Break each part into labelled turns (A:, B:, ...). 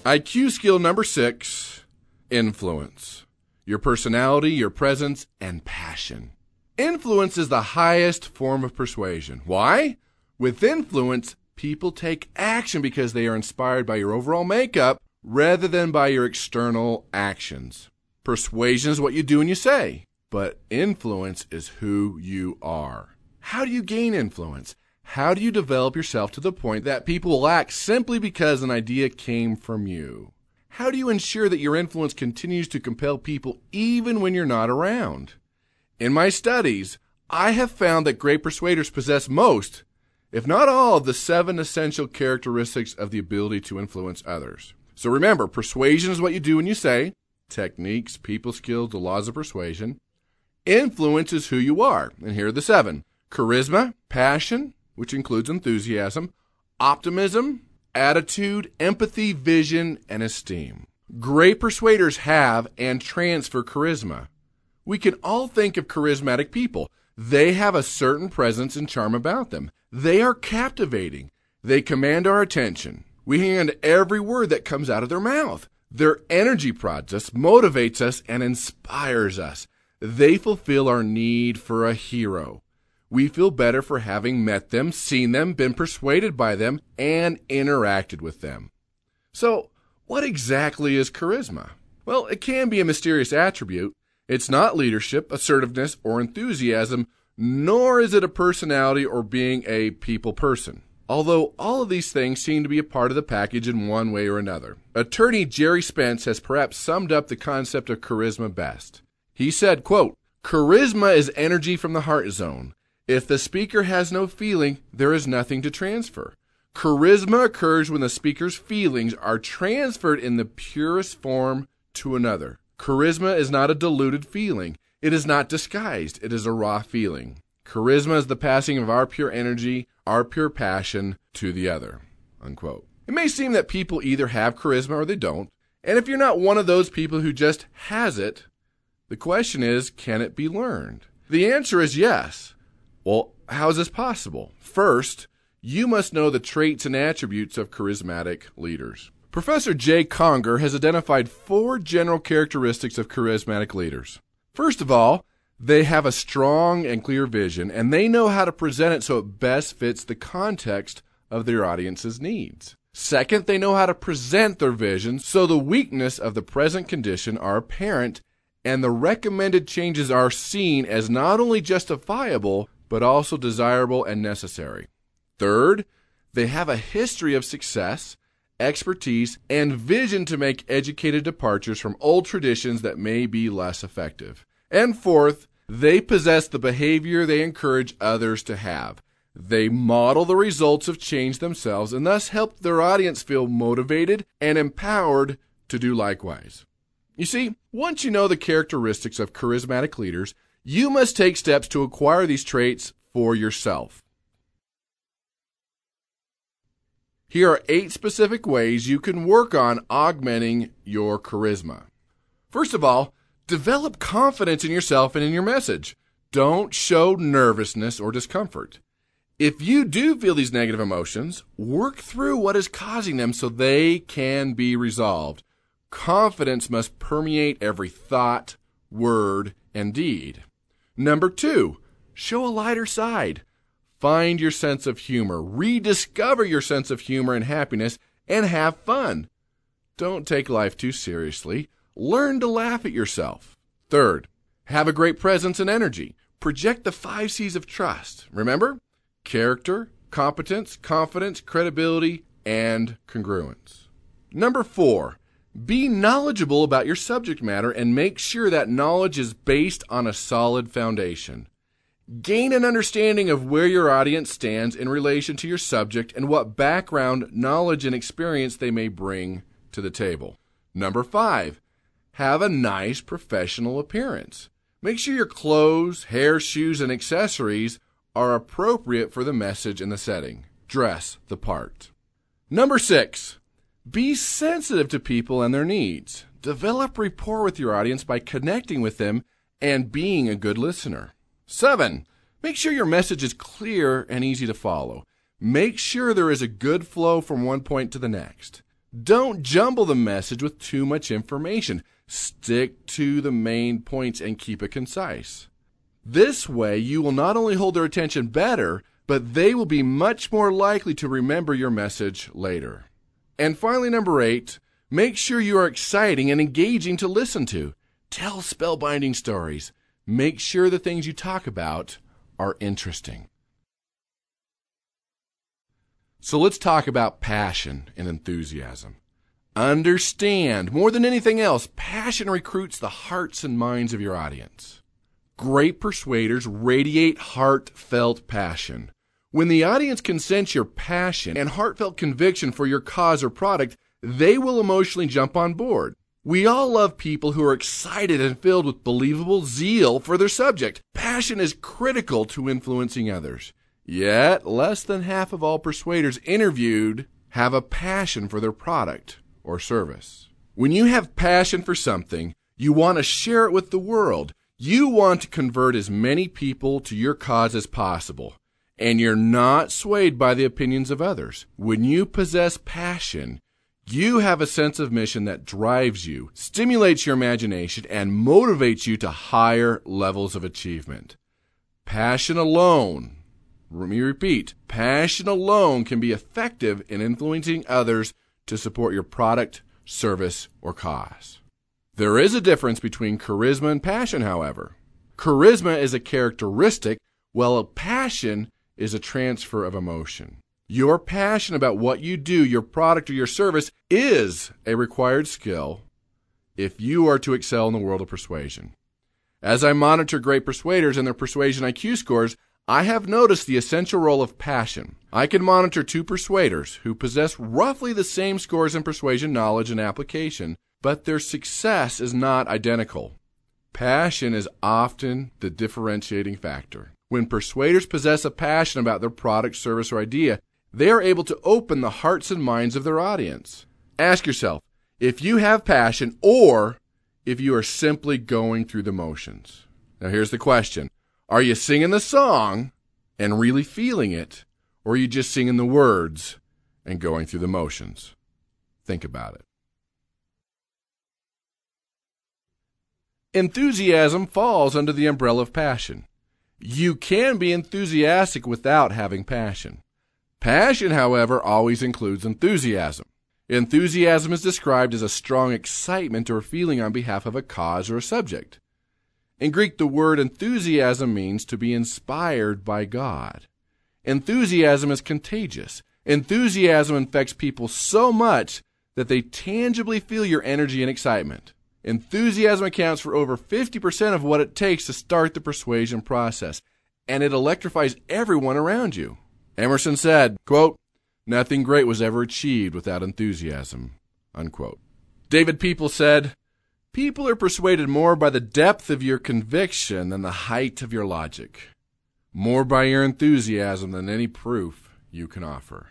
A: IQ skill number 6, influence. Your personality, your presence, and passion. Influence is the highest form of persuasion. Why? With influence, people take action because they are inspired by your overall makeup rather than by your external actions. Persuasion is what you do and you say, but influence is who you are. How do you gain influence? How do you develop yourself to the point that people will act simply because an idea came from you? How do you ensure that your influence continues to compel people even when you're not around? In my studies, I have found that great persuaders possess most, if not all, of the 7 essential characteristics of the ability to influence others. So remember, persuasion is what you do and you say, techniques, people skills, the laws of persuasion. Influence is who you are, and here are the 7. Charisma, passion, which includes enthusiasm, optimism, attitude, empathy, vision, and esteem. Great persuaders have and transfer charisma. We can all think of charismatic people. They have a certain presence and charm about them. They are captivating. They command our attention. We hang on to every word that comes out of their mouth. Their energy prods us, motivates us, and inspires us. They fulfill our need for a hero. We feel better for having met them, seen them, been persuaded by them, and interacted with them. So, what exactly is charisma? Well, it can be a mysterious attribute. It's not leadership, assertiveness, or enthusiasm, nor is it a personality or being a people person. Although all of these things seem to be a part of the package in one way or another. Attorney Jerry Spence has perhaps summed up the concept of charisma best. He said, quote, "Charisma is energy from the heart zone. If the speaker has no feeling, there is nothing to transfer. Charisma occurs when the speaker's feelings are transferred in the purest form to another. Charisma is not a diluted feeling. It is not disguised. It is a raw feeling. Charisma is the passing of our pure energy, our pure passion to the other." Unquote. It may seem that people either have charisma or they don't. And if you're not one of those people who just has it, the question is, can it be learned? The answer is yes. Well, how is this possible? First, you must know the traits and attributes of charismatic leaders. Professor Jay Conger has identified 4 general characteristics of charismatic leaders. First of all, they have a strong and clear vision, and they know how to present it so it best fits the context of their audience's needs. Second, they know how to present their vision so the weakness of the present condition are apparent and the recommended changes are seen as not only justifiable, but also desirable and necessary. Third, they have a history of success, expertise, and vision to make educated departures from old traditions that may be less effective. And fourth, they possess the behavior they encourage others to have. They model the results of change themselves and thus help their audience feel motivated and empowered to do likewise. You see, once you know the characteristics of charismatic leaders, you must take steps to acquire these traits for yourself. Here are 8 specific ways you can work on augmenting your charisma. First of all, develop confidence in yourself and in your message. Don't show nervousness or discomfort. If you do feel these negative emotions, work through what is causing them so they can be resolved. Confidence must permeate every thought, word, and deed. Number 2, show a lighter side. Find your sense of humor. Rediscover your sense of humor and happiness and have fun. Don't take life too seriously. Learn to laugh at yourself. Third, have a great presence and energy. Project the 5 C's of trust. Remember? Character, competence, confidence, credibility, and congruence. Number 4, be knowledgeable about your subject matter and make sure that knowledge is based on a solid foundation. Gain an understanding of where your audience stands in relation to your subject and what background, knowledge, and experience they may bring to the table. Number 5, have a nice professional appearance. Make sure your clothes, hair, shoes, and accessories are appropriate for the message and the setting. Dress the part. Number 6, be sensitive to people and their needs. Develop rapport with your audience by connecting with them and being a good listener. 7, make sure your message is clear and easy to follow. Make sure there is a good flow from one point to the next. Don't jumble the message with too much information. Stick to the main points and keep it concise. This way, you will not only hold their attention better, but they will be much more likely to remember your message later. And finally, number 8, make sure you are exciting and engaging to listen to. Tell spellbinding stories. Make sure the things you talk about are interesting. So let's talk about passion and enthusiasm. Understand, more than anything else, passion recruits the hearts and minds of your audience. Great persuaders radiate heartfelt passion. When the audience can sense your passion and heartfelt conviction for your cause or product, they will emotionally jump on board. We all love people who are excited and filled with believable zeal for their subject. Passion is critical to influencing others. Yet, less than half of all persuaders interviewed have a passion for their product or service. When you have passion for something, you want to share it with the world. You want to convert as many people to your cause as possible, and you're not swayed by the opinions of others. When you possess passion, you have a sense of mission that drives you, stimulates your imagination, and motivates you to higher levels of achievement. Passion alone, let me repeat, passion alone can be effective in influencing others to support your product, service, or cause. There is a difference between charisma and passion, however. Charisma is a characteristic, while a passion is a transfer of emotion. Your passion about what you do, your product, or your service is a required skill if you are to excel in the world of persuasion. As I monitor great persuaders and their persuasion IQ scores, I have noticed the essential role of passion. I can monitor 2 persuaders who possess roughly the same scores in persuasion knowledge and application, but their success is not identical. Passion is often the differentiating factor. When persuaders possess a passion about their product, service, or idea, they are able to open the hearts and minds of their audience. Ask yourself if you have passion or if you are simply going through the motions. Now here's the question. Are you singing the song and really feeling it, or are you just singing the words and going through the motions? Think about it. Enthusiasm falls under the umbrella of passion. You can be enthusiastic without having passion. Passion, however, always includes enthusiasm. Enthusiasm is described as a strong excitement or feeling on behalf of a cause or a subject. In Greek, the word enthusiasm means to be inspired by God. Enthusiasm is contagious. Enthusiasm infects people so much that they tangibly feel your energy and excitement. Enthusiasm accounts for over 50% of what it takes to start the persuasion process, and it electrifies everyone around you. Emerson said, quote, "Nothing great was ever achieved without enthusiasm," unquote. David People said, "People are persuaded more by the depth of your conviction than the height of your logic, more by your enthusiasm than any proof you can offer."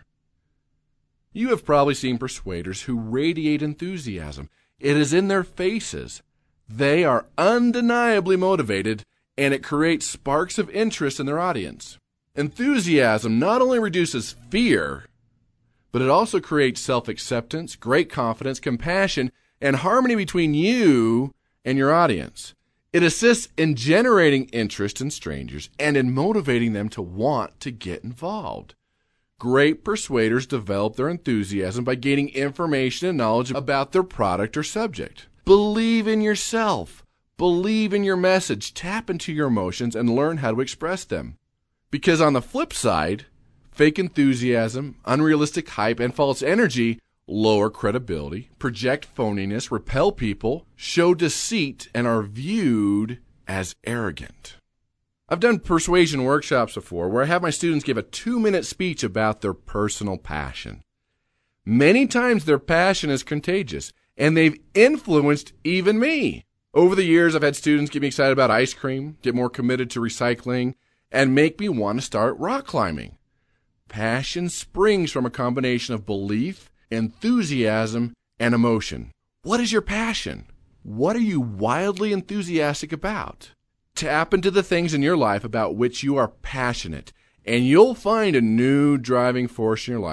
A: You have probably seen persuaders who radiate enthusiasm. It is in their faces. They are undeniably motivated, and it creates sparks of interest in their audience. Enthusiasm not only reduces fear, but it also creates self-acceptance, great confidence, compassion, and harmony between you and your audience. It assists in generating interest in strangers and in motivating them to want to get involved. Great persuaders develop their enthusiasm by gaining information and knowledge about their product or subject. Believe in yourself. Believe in your message. Tap into your emotions and learn how to express them. Because on the flip side, fake enthusiasm, unrealistic hype, and false energy lower credibility, project phoniness, repel people, show deceit, and are viewed as arrogant. I've done persuasion workshops before where I have my students give a 2-minute speech about their personal passion. Many times their passion is contagious, and they've influenced even me. Over the years, I've had students get me excited about ice cream, get more committed to recycling, and make me want to start rock climbing. Passion springs from a combination of belief, enthusiasm, and emotion. What is your passion? What are you wildly enthusiastic about? Tap into the things in your life about which you are passionate, and you'll find a new driving force in your life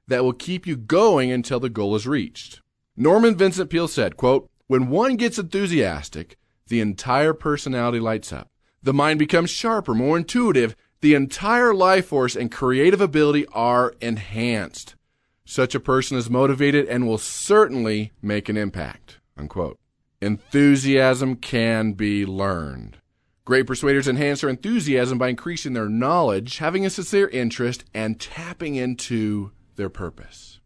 A: that will keep you going until the goal is reached. Norman Vincent Peale said, quote, "When one gets enthusiastic, the entire personality lights up. The mind becomes sharper, more intuitive. The entire life force and creative ability are enhanced. Such a person is motivated and will certainly make an impact." Unquote. Enthusiasm can be learned. Great persuaders enhance their enthusiasm by increasing their knowledge, having a sincere interest, and tapping into their purpose.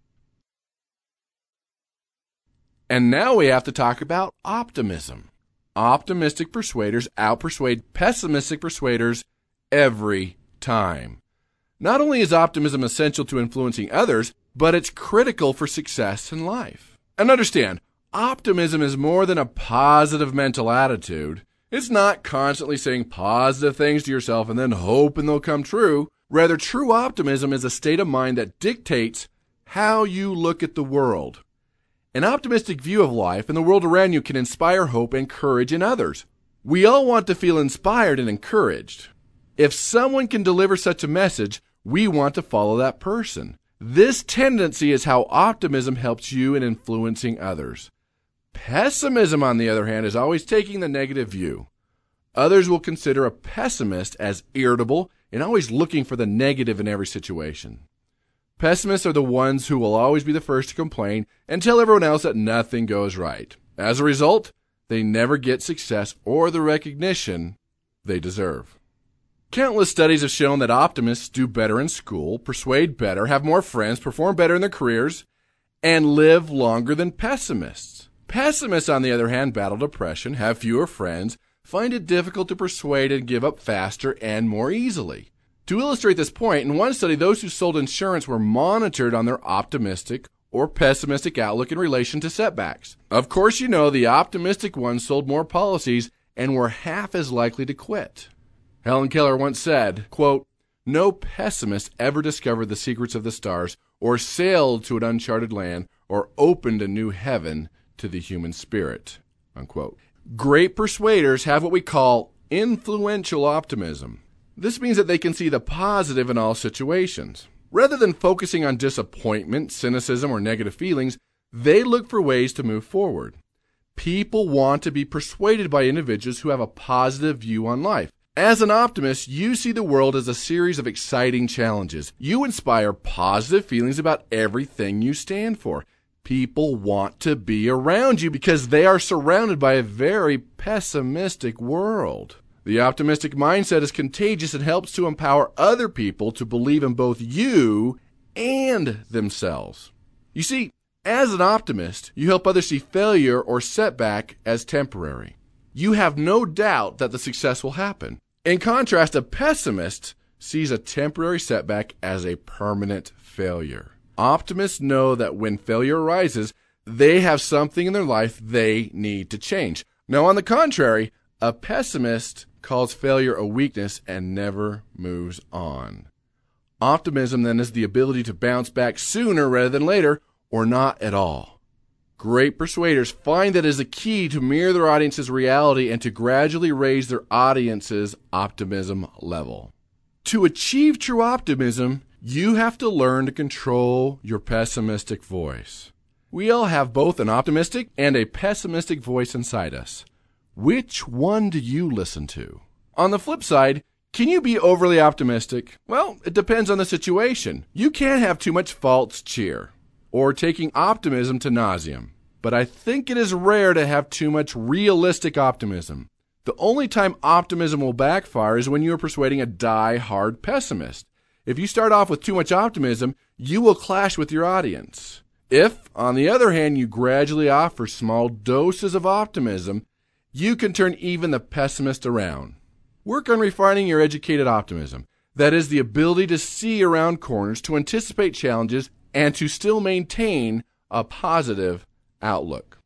A: And now we have to talk about optimism. Optimistic persuaders outpersuade pessimistic persuaders every time. Not only is optimism essential to influencing others, but it's critical for success in life. And understand, optimism is more than a positive mental attitude. It's not constantly saying positive things to yourself and then hoping they'll come true. Rather, true optimism is a state of mind that dictates how you look at the world. An optimistic view of life and the world around you can inspire hope and courage in others. We all want to feel inspired and encouraged. If someone can deliver such a message, we want to follow that person. This tendency is how optimism helps you in influencing others. Pessimism, on the other hand, is always taking the negative view. Others will consider a pessimist as irritable and always looking for the negative in every situation. Pessimists are the ones who will always be the first to complain and tell everyone else that nothing goes right. As a result, they never get success or the recognition they deserve. Countless studies have shown that optimists do better in school, persuade better, have more friends, perform better in their careers, and live longer than pessimists. Pessimists, on the other hand, battle depression, have fewer friends, find it difficult to persuade and give up faster and more easily. To illustrate this point, in one study, those who sold insurance were monitored on their optimistic or pessimistic outlook in relation to setbacks. Of course, you know the optimistic ones sold more policies and were half as likely to quit. Helen Keller once said, quote, "No pessimist ever discovered the secrets of the stars or sailed to an uncharted land or opened a new heaven to the human spirit." Unquote. Great persuaders have what we call influential optimism. This means that they can see the positive in all situations. Rather than focusing on disappointment, cynicism, or negative feelings, they look for ways to move forward. People want to be persuaded by individuals who have a positive view on life. As an optimist, you see the world as a series of exciting challenges. You inspire positive feelings about everything you stand for. People want to be around you because they are surrounded by a very pessimistic world. The optimistic mindset is contagious and helps to empower other people to believe in both you and themselves. You see, as an optimist, you help others see failure or setback as temporary. You have no doubt that the success will happen. In contrast, a pessimist sees a temporary setback as a permanent failure. Optimists know that when failure arises, they have something in their life they need to change. Now, on the contrary, a pessimist calls failure a weakness and never moves on. Optimism, then, is the ability to bounce back sooner rather than later, or not at all. Great persuaders find that it is a key to mirror their audience's reality and to gradually raise their audience's optimism level. To achieve true optimism, you have to learn to control your pessimistic voice. We all have both an optimistic and a pessimistic voice inside us. Which one do you listen to? On the flip side, can you be overly optimistic? Well, it depends on the situation. You can't have too much false cheer or taking optimism to nauseam. But I think it is rare to have too much realistic optimism. The only time optimism will backfire is when you are persuading a die-hard pessimist. If you start off with too much optimism, you will clash with your audience. If, on the other hand, you gradually offer small doses of optimism, you can turn even the pessimist around. Work on refining your educated optimism. That is the ability to see around corners, to anticipate challenges, and to still maintain a positive outlook.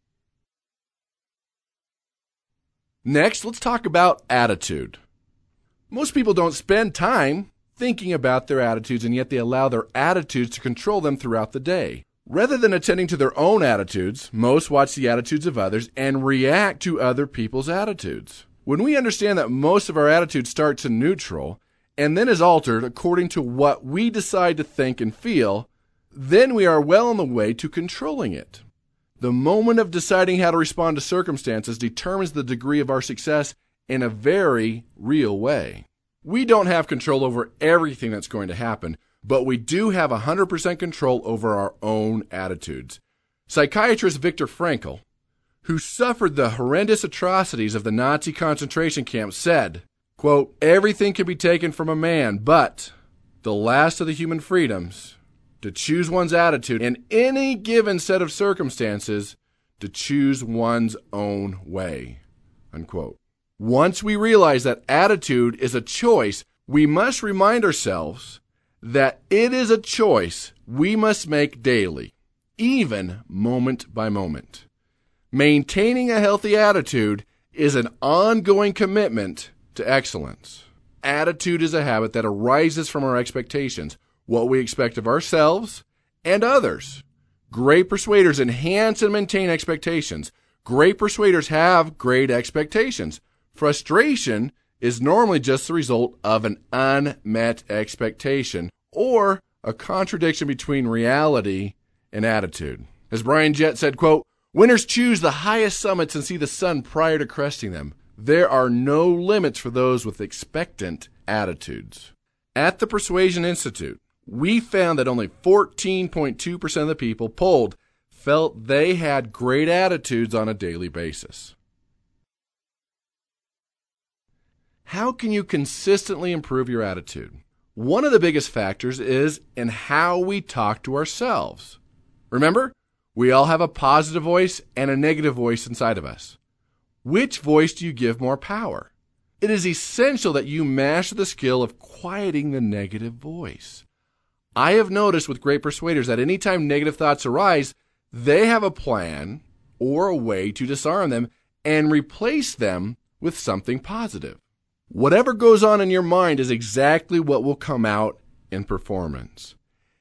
A: Next, let's talk about attitude. Most people don't spend time thinking about their attitudes, and yet they allow their attitudes to control them throughout the day. Rather than attending to their own attitudes, most watch the attitudes of others and react to other people's attitudes. When we understand that most of our attitude starts in neutral and then is altered according to what we decide to think and feel, then we are well on the way to controlling it. The moment of deciding how to respond to circumstances determines the degree of our success in a very real way. We don't have control over everything that's going to happen, but we do have 100% control over our own attitudes. Psychiatrist Viktor Frankl, who suffered the horrendous atrocities of the Nazi concentration camps, said, quote, "Everything can be taken from a man, but the last of the human freedoms, to choose one's attitude in any given set of circumstances, to choose one's own way," unquote. Once we realize that attitude is a choice, we must remind ourselves that it is a choice we must make daily, even moment by moment. Maintaining a healthy attitude is an ongoing commitment to excellence. Attitude is a habit that arises from our expectations, what we expect of ourselves and others. Great persuaders enhance and maintain expectations. Great persuaders have great expectations. Frustration is normally just the result of an unmet expectation or a contradiction between reality and attitude. As Brian Jett said, quote, "Winners choose the highest summits and see the sun prior to cresting them. There are no limits for those with expectant attitudes." At the Persuasion Institute, we found that only 14.2% of the people polled felt they had great attitudes on a daily basis. How can you consistently improve your attitude? One of the biggest factors is in how we talk to ourselves. Remember, we all have a positive voice and a negative voice inside of us. Which voice do you give more power? It is essential that you master the skill of quieting the negative voice. I have noticed with great persuaders that anytime negative thoughts arise, they have a plan or a way to disarm them and replace them with something positive. Whatever goes on in your mind is exactly what will come out in performance.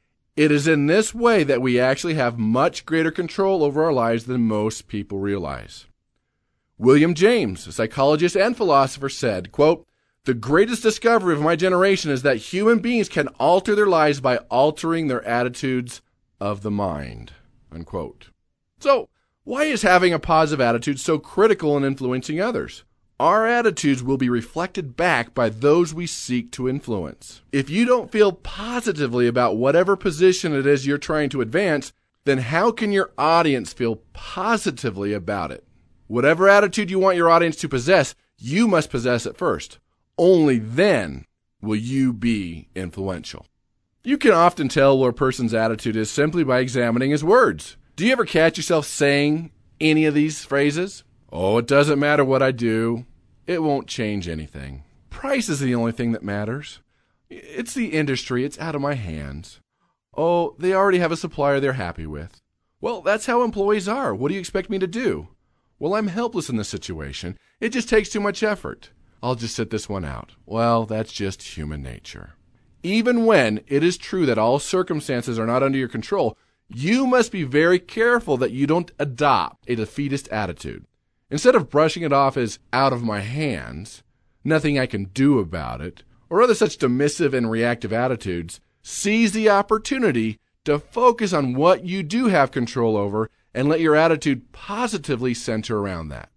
A: It is in this way that we actually have much greater control over our lives than most people realize. William James, a psychologist and philosopher, said, quote, "The greatest discovery of my generation is that human beings can alter their lives by altering their attitudes of the mind," unquote. So, why is having a positive attitude so critical in influencing others? Our attitudes will be reflected back by those we seek to influence. If you don't feel positively about whatever position it is you're trying to advance, then how can your audience feel positively about it? Whatever attitude you want your audience to possess, you must possess it first. Only then will you be influential. You can often tell where a person's attitude is simply by examining his words. Do you ever catch yourself saying any of these phrases? "Oh, it doesn't matter what I do. It won't change anything. Price is the only thing that matters. It's the industry. It's out of my hands. Oh, they already have a supplier they're happy with. Well, that's how employees are. What do you expect me to do? Well, I'm helpless in this situation. It just takes too much effort. I'll just sit this one out. Well, that's just human nature." Even when it is true that all circumstances are not under your control, you must be very careful that you don't adopt a defeatist attitude. Instead of brushing it off as out of my hands, nothing I can do about it, or other such dismissive and reactive attitudes, seize the opportunity to focus on what you do have control over and let your attitude positively center around that.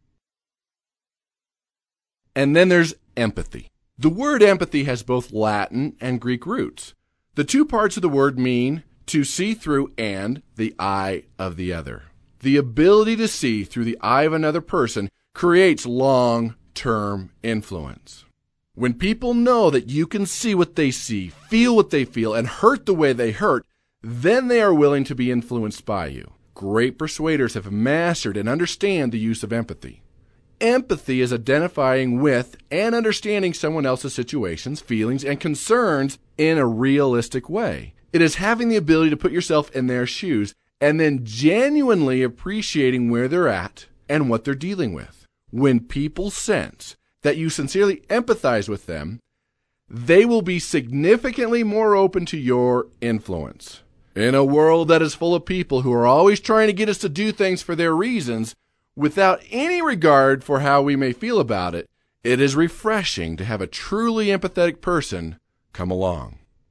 A: And then there's empathy. The word empathy has both Latin and Greek roots. The two parts of the word mean to see through and the eye of the other. The ability to see through the eye of another person creates long-term influence. When people know that you can see what they see, feel what they feel, and hurt the way they hurt, then they are willing to be influenced by you. Great persuaders have mastered and understand the use of empathy. Empathy is identifying with and understanding someone else's situations, feelings, and concerns in a realistic way. It is having the ability to put yourself in their shoes and then genuinely appreciating where they're at and what they're dealing with. When people sense that you sincerely empathize with them, they will be significantly more open to your influence. In a world that is full of people who are always trying to get us to do things for their reasons, without any regard for how we may feel about it, it is refreshing to have a truly empathetic person come along.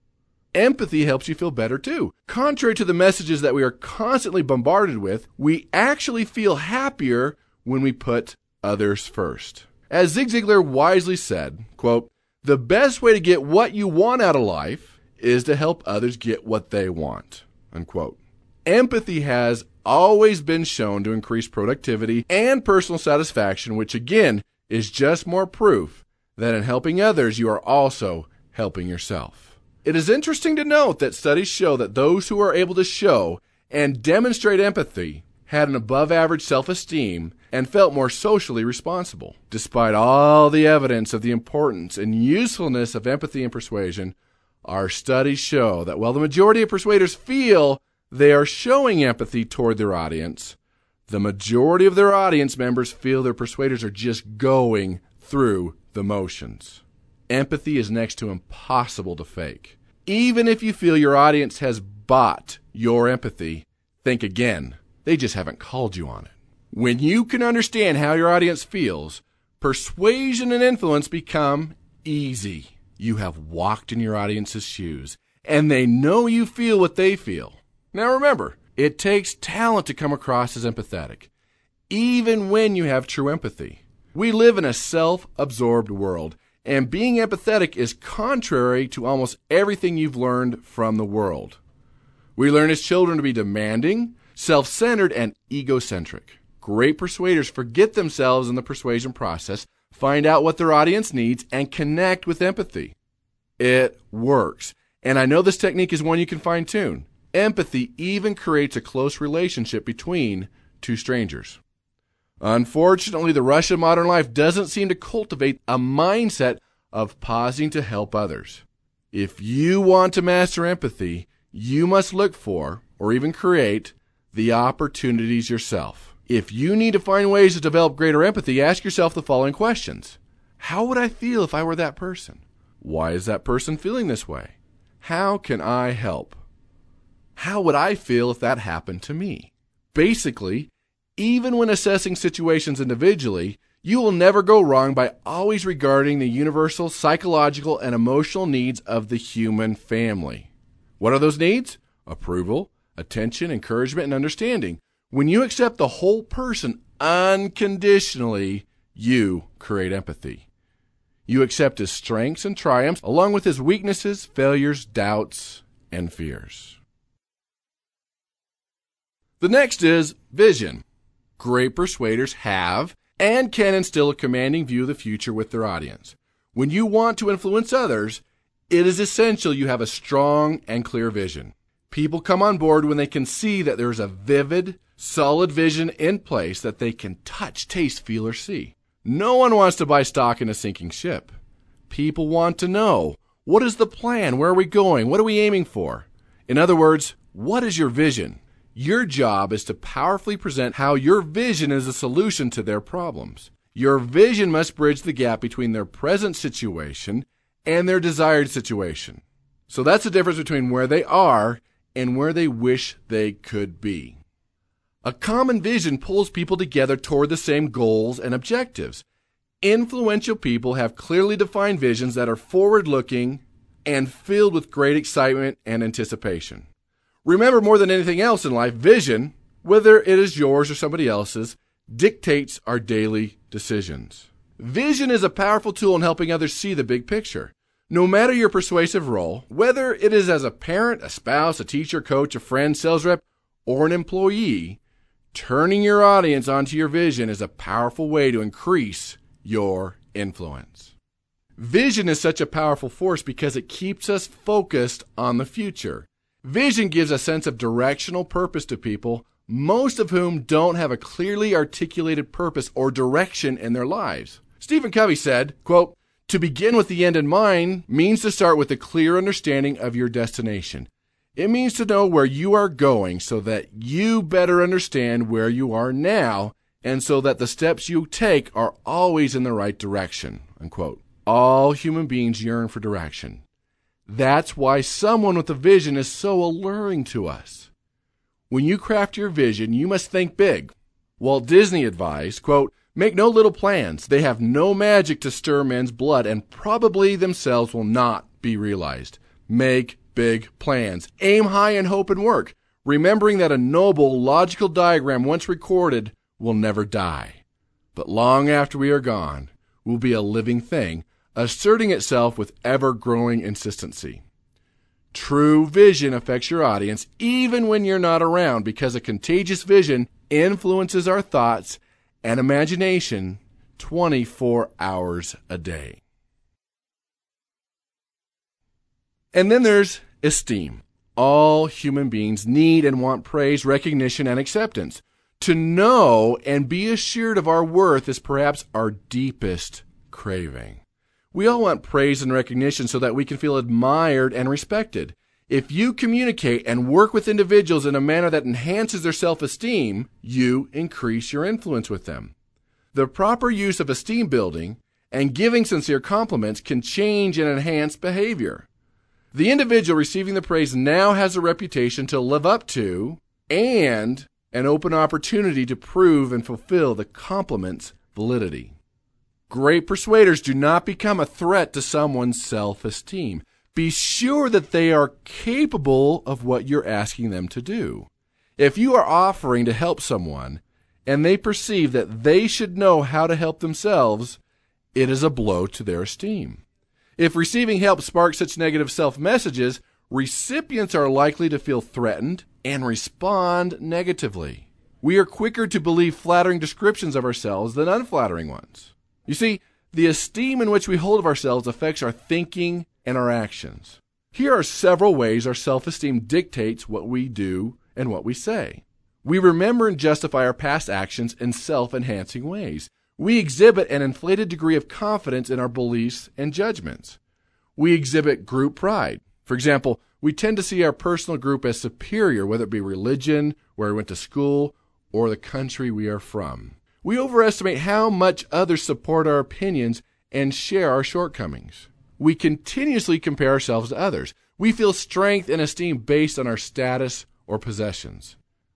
A: Empathy helps you feel better too. Contrary to the messages that we are constantly bombarded with, we actually feel happier when we put others first. As Zig Ziglar wisely said, quote, "The best way to get what you want out of life is to help others get what they want," unquote. Empathy has always been shown to increase productivity and personal satisfaction, which again is just more proof that in helping others, you are also helping yourself. It is interesting to note that studies show that those who are able to show and demonstrate empathy had an above-average self-esteem and felt more socially responsible. Despite all the evidence of the importance and usefulness of empathy and persuasion, our studies show that while the majority of persuaders feel they are showing empathy toward their audience, the majority of their audience members feel their persuaders are just going through the motions. Empathy is next to impossible to fake. Even if you feel your audience has bought your empathy, think again. They just haven't called you on it. When you can understand how your audience feels, persuasion and influence become easy. You have walked in your audience's shoes, and they know you feel what they feel. Now remember, it takes talent to come across as empathetic, even when you have true empathy. We live in a self-absorbed world, and being empathetic is contrary to almost everything you've learned from the world. We learn as children to be demanding, self-centered, and egocentric. Great persuaders forget themselves in the persuasion process, find out what their audience needs, and connect with empathy. It works. And I know this technique is one you can fine-tune. Empathy even creates a close relationship between two strangers. Unfortunately, the rush of modern life doesn't seem to cultivate a mindset of pausing to help others. If you want to master empathy, you must look for, or even create, the opportunities yourself. If you need to find ways to develop greater empathy, ask yourself the following questions. How would I feel if I were that person? Why is that person feeling this way? How can I help? How would I feel if that happened to me? Basically, even when assessing situations individually, you will never go wrong by always regarding the universal psychological and emotional needs of the human family. What are those needs? Approval, attention, encouragement, and understanding. When you accept the whole person unconditionally, you create empathy. You accept his strengths and triumphs along with his weaknesses, failures, doubts, and fears. The next is vision. Great persuaders have and can instill a commanding view of the future with their audience. When you want to influence others, it is essential you have a strong and clear vision. People come on board when they can see that there is a vivid, solid vision in place that they can touch, taste, feel, or see. No one wants to buy stock in a sinking ship. People want to know, what is the plan? Where are we going? What are we aiming for? In other words, what is your vision? Your job is to powerfully present how your vision is a solution to their problems. Your vision must bridge the gap between their present situation and their desired situation. So that's the difference between where they are and where they wish they could be. A common vision pulls people together toward the same goals and objectives. Influential people have clearly defined visions that are forward-looking and filled with great excitement and anticipation. Remember, more than anything else in life, vision, whether it is yours or somebody else's, dictates our daily decisions. Vision is a powerful tool in helping others see the big picture. No matter your persuasive role, whether it is as a parent, a spouse, a teacher, coach, a friend, sales rep, or an employee, turning your audience onto your vision is a powerful way to increase your influence. Vision is such a powerful force because it keeps us focused on the future. Vision gives a sense of directional purpose to people, most of whom don't have a clearly articulated purpose or direction in their lives. Stephen Covey said, quote, "To begin with the end in mind means to start with a clear understanding of your destination. It means to know where you are going so that you better understand where you are now and so that the steps you take are always in the right direction." Unquote. All human beings yearn for direction. That's why someone with a vision is so alluring to us. When you craft your vision, you must think big. Walt Disney advised, quote, "Make no little plans. They have no magic to stir men's blood and probably themselves will not be realized. Make big plans. Aim high in hope and work, remembering that a noble, logical diagram once recorded will never die, but long after we are gone, will be a living thing, asserting itself with ever-growing insistency. True vision affects your audience even when you're not around, because a contagious vision influences our thoughts and imagination 24 hours a day. And then there's esteem. All human beings need and want praise, recognition, and acceptance. To know and be assured of our worth is perhaps our deepest craving. We all want praise and recognition so that we can feel admired and respected. If you communicate and work with individuals in a manner that enhances their self-esteem, you increase your influence with them. The proper use of esteem building and giving sincere compliments can change and enhance behavior. The individual receiving the praise now has a reputation to live up to and an open opportunity to prove and fulfill the compliment's validity. Great persuaders do not become a threat to someone's self-esteem. Be sure that they are capable of what you're asking them to do. If you are offering to help someone and they perceive that they should know how to help themselves, it is a blow to their esteem. If receiving help sparks such negative self-messages, recipients are likely to feel threatened and respond negatively. We are quicker to believe flattering descriptions of ourselves than unflattering ones. You see, the esteem in which we hold of ourselves affects our thinking and our actions. Here are several ways our self-esteem dictates what we do and what we say. We remember and justify our past actions in self-enhancing ways. We exhibit an inflated degree of confidence in our beliefs and judgments. We exhibit group pride. For example, we tend to see our personal group as superior, whether it be religion, where we went to school, or the country we are from. We overestimate how much others support our opinions and share our shortcomings. We continuously compare ourselves to others. We feel strength and esteem based on our status or possessions.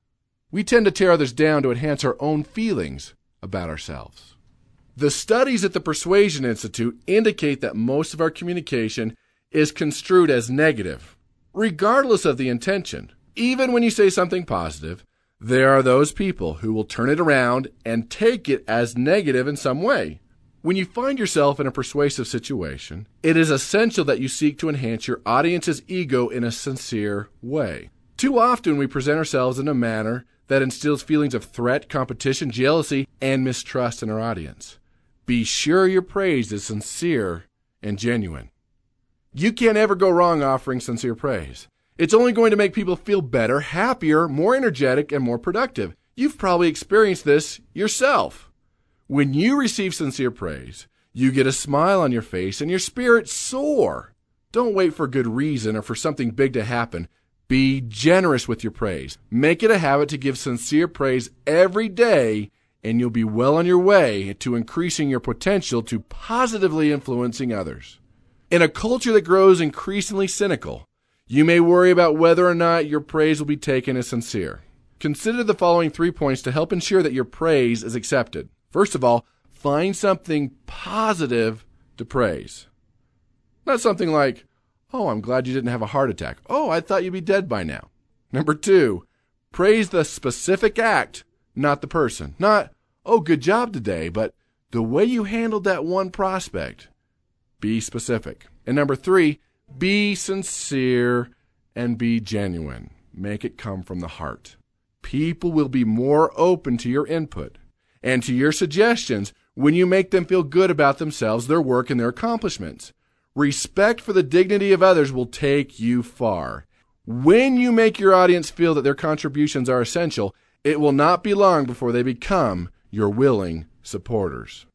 A: We tend to tear others down to enhance our own feelings about ourselves. The studies at the Persuasion Institute indicate that most of our communication is construed as negative, regardless of the intention. Even when you say something positive, there are those people who will turn it around and take it as negative in some way. When you find yourself in a persuasive situation, it is essential that you seek to enhance your audience's ego in a sincere way. Too often we present ourselves in a manner that instills feelings of threat, competition, jealousy, and mistrust in our audience. Be sure your praise is sincere and genuine. You can't ever go wrong offering sincere praise. It's only going to make people feel better, happier, more energetic, and more productive. You've probably experienced this yourself. When you receive sincere praise, you get a smile on your face and your spirits soar. Don't wait for good reason or for something big to happen. Be generous with your praise. Make it a habit to give sincere praise every day, and you'll be well on your way to increasing your potential to positively influencing others. In a culture that grows increasingly cynical, you may worry about whether or not your praise will be taken as sincere. Consider the following 3 points to help ensure that your praise is accepted. First of all, find something positive to praise. Not something like, "Oh, I'm glad you didn't have a heart attack. Oh, I thought you'd be dead by now." Number 2, praise the specific act, not the person. Not, "Oh, good job today," but the way you handled that one prospect. Be specific. And number 3, be sincere and be genuine. Make it come from the heart. People will be more open to your input and to your suggestions when you make them feel good about themselves, their work, and their accomplishments. Respect for the dignity of others will take you far. When you make your audience feel that their contributions are essential, it will not be long before they become your willing supporters.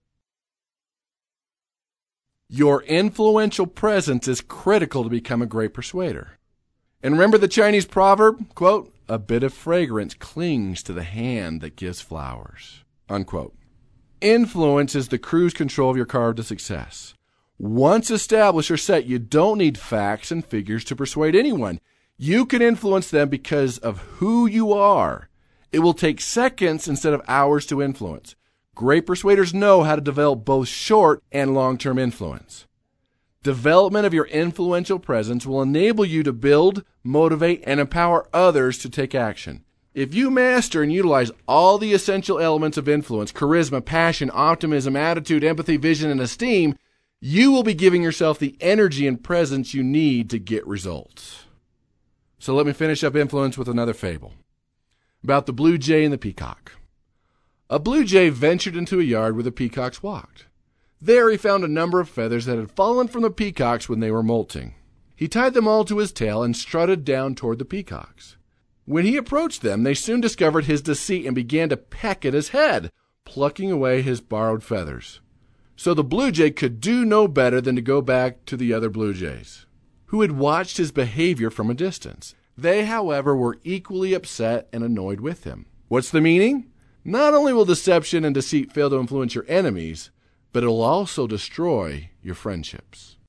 A: Your influential presence is critical to become a great persuader. And remember the Chinese proverb, quote, "A bit of fragrance clings to the hand that gives flowers," unquote. Influence is the cruise control of your car to success. Once established or set, you don't need facts and figures to persuade anyone. You can influence them because of who you are. It will take seconds instead of hours to influence. Great persuaders know how to develop both short and long-term influence. Development of your influential presence will enable you to build, motivate, and empower others to take action. If you master and utilize all the essential elements of influence, charisma, passion, optimism, attitude, empathy, vision, and esteem, you will be giving yourself the energy and presence you need to get results. So let me finish up influence with another fable about the blue jay and the peacock. A blue jay ventured into a yard where the peacocks walked. There he found a number of feathers that had fallen from the peacocks when they were molting. He tied them all to his tail and strutted down toward the peacocks. When he approached them, they soon discovered his deceit and began to peck at his head, plucking away his borrowed feathers. So the blue jay could do no better than to go back to the other blue jays, who had watched his behavior from a distance. They, however, were equally upset and annoyed with him. What's the meaning? Not only will deception and deceit fail to influence your enemies, but it will also destroy your friendships.